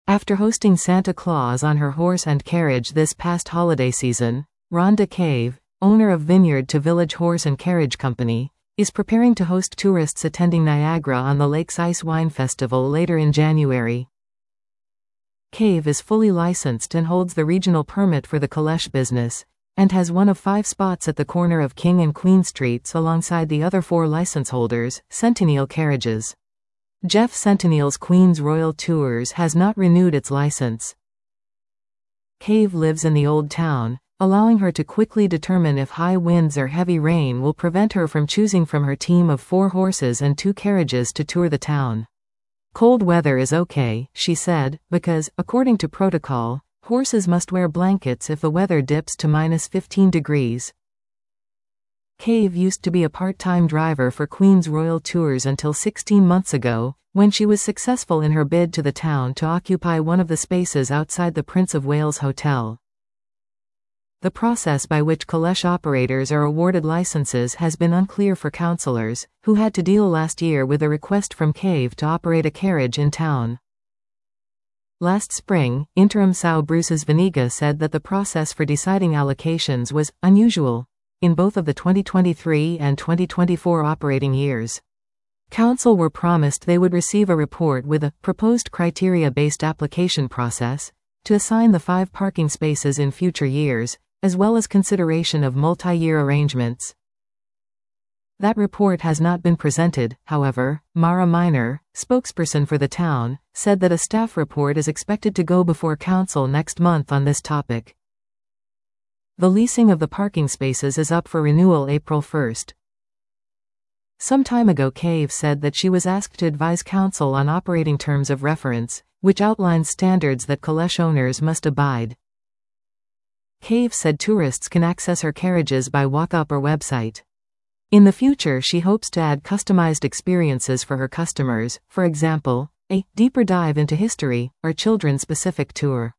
After hosting Santa Claus on her horse and carriage this past holiday season, Rhonda Cave, owner of Vineyard to Village Horse and Carriage Company, is preparing to host tourists attending Niagara on the Lake's Ice Wine Festival later in January. Cave is fully licensed and holds the regional permit for the Kalesh business, and has one of 5 spots at the corner of King and Queen Streets alongside the other 4 license holders, Centennial Carriages. Jeff Centennial's Queen's Royal Tours has not renewed its license. Cave lives in the Old Town, allowing her to quickly determine if high winds or heavy rain will prevent her from choosing from her team of 4 horses and 2 carriages to tour the town. Cold weather is okay, she said, because, according to protocol, horses must wear blankets if the weather dips to -15 degrees. Cave used to be a part-time driver for Queen's Royal Tours until 16 months ago, when she was successful in her bid to the town to occupy one of the spaces outside the Prince of Wales Hotel. The process by which Kalesh operators are awarded licenses has been unclear for councillors, who had to deal last year with a request from Cave to operate a carriage in town. Last spring, Interim São Bruce's Vaniga said that the process for deciding allocations was unusual in both of the 2023 and 2024 operating years. Council were promised they would receive a report with a proposed criteria-based application process to assign the 5 parking spaces in future years, as well as consideration of multi-year arrangements. That report has not been presented, however. Mara Minor, spokesperson for the town, said that a staff report is expected to go before council next month on this topic. The leasing of the parking spaces is up for renewal April 1st. Some time ago Cave said that she was asked to advise council on operating terms of reference, which outlines standards that Kalesh owners must abide. Cave said tourists can access her carriages by walk-up or website. In the future she hopes to add customized experiences for her customers, for example, a deeper dive into history or children-specific tour.